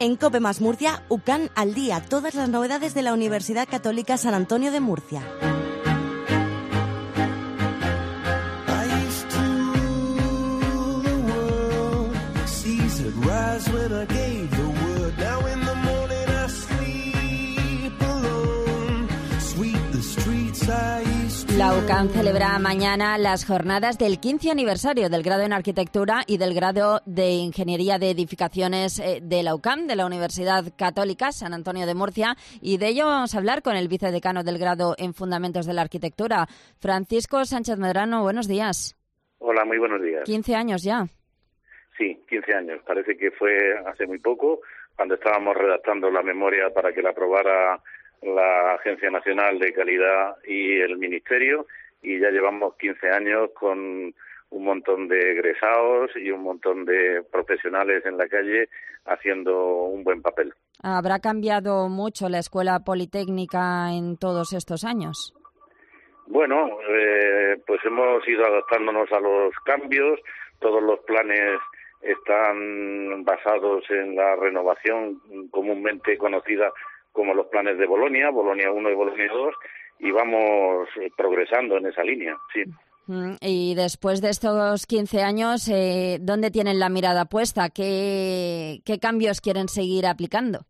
En COPE más Murcia, UCAN al día, todas las novedades de la Universidad Católica San Antonio de Murcia. La UCAN celebra mañana las jornadas del 15 aniversario del grado en Arquitectura y del grado de Ingeniería de Edificaciones de la UCAN, de la Universidad Católica San Antonio de Murcia, y de ello vamos a hablar con el vicedecano del grado en Fundamentos de la Arquitectura, Francisco Sánchez Medrano. Buenos días. Hola, muy buenos días. 15 años ya. Sí, 15 años. Parece que fue hace muy poco, cuando estábamos redactando la memoria para que la aprobara la Agencia Nacional de Calidad y el Ministerio, y ya llevamos 15 años con un montón de egresados y un montón de profesionales en la calle haciendo un buen papel. ¿Habrá cambiado mucho la Escuela Politécnica en todos estos años? Bueno, pues hemos ido adaptándonos a los cambios. Todos los planes están basados en la renovación comúnmente conocida como los planes de Bolonia, Bolonia 1 y Bolonia 2, y vamos progresando en esa línea, sí. Y después de estos 15 años, ¿dónde tienen la mirada puesta? ¿Qué cambios quieren seguir aplicando?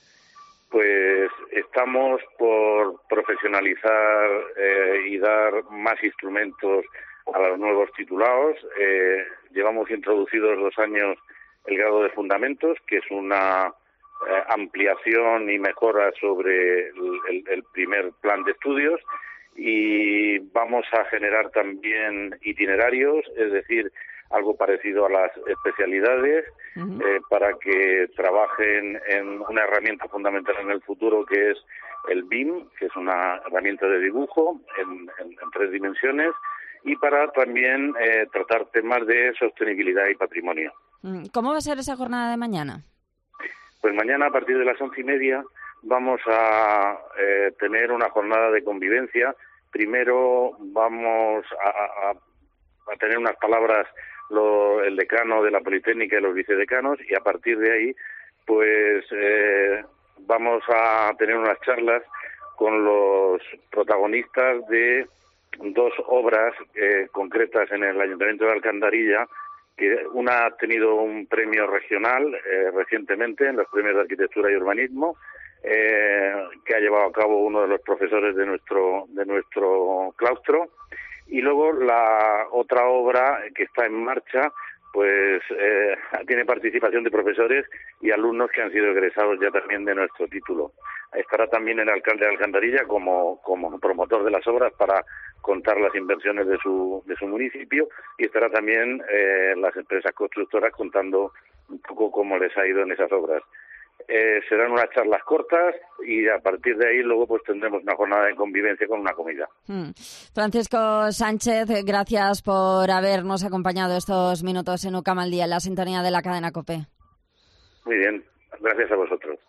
Pues estamos por profesionalizar y dar más instrumentos a los nuevos titulados. Llevamos introducidos 2 años el grado de Fundamentos, que es una ampliación y mejora sobre el primer plan de estudios, y vamos a generar también itinerarios, es decir, algo parecido a las especialidades, para que trabajen en una herramienta fundamental en el futuro, que es el BIM, que es una herramienta de dibujo en 3 dimensiones, y para también tratar temas de sostenibilidad y patrimonio. ¿Cómo va a ser esa jornada de mañana? Pues mañana, a partir de las 11:30, vamos a tener una jornada de convivencia. Primero vamos a tener unas palabras el decano de la Politécnica y los vicedecanos, y a partir de ahí pues vamos a tener unas charlas con los protagonistas de 2 obras concretas en el Ayuntamiento de Alcantarilla, que una ha tenido un premio regional recientemente en los premios de Arquitectura y Urbanismo, que ha llevado a cabo uno de los profesores de nuestro claustro, y luego la otra obra que está en marcha pues tiene participación de profesores y alumnos que han sido egresados ya también de nuestro título. Estará también el alcalde de Alcantarilla como promotor de las obras para contar las inversiones de su municipio, y estará también las empresas constructoras contando un poco cómo les ha ido en esas obras. Serán unas charlas cortas, y a partir de ahí luego pues tendremos una jornada de convivencia con una comida. Francisco Sánchez, gracias por habernos acompañado estos minutos en UCAM al día, en la sintonía de la cadena COPE. Muy bien, gracias a vosotros.